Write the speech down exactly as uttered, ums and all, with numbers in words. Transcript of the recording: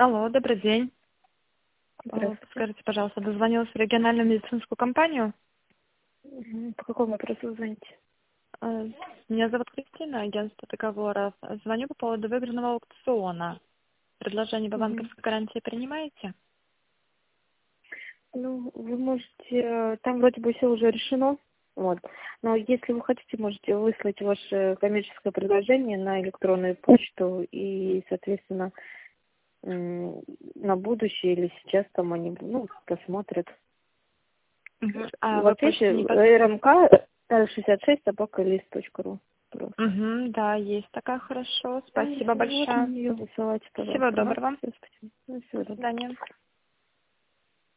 Алло, добрый день. А, Здравствуйте. Подскажите, пожалуйста, дозвонилась в региональную медицинскую компанию. Мгм. По какому вопросу вы звоните? А, Меня зовут Кристина, агентство договоров. Звоню по поводу выигранного аукциона. Предложение по Мгм. банковской гарантии принимаете? Ну, вы можете, э, там вроде бы все уже решено, вот. Но если вы хотите, можете выслать ваше коммерческое предложение на электронную почту и, соответственно, м, на будущее или сейчас там они, ну, посмотрят. Мгм. А В вы ответе почту не под... рмк шестьдесят шесть собака лист точка ру. Просто. Мгм, да, есть такая, хорошо. Да, Спасибо вот на большое. нее высылайте, Всего пожалуйста. Ага. доброго. Всё, спасибо. Ну, всего До доброго. свидания.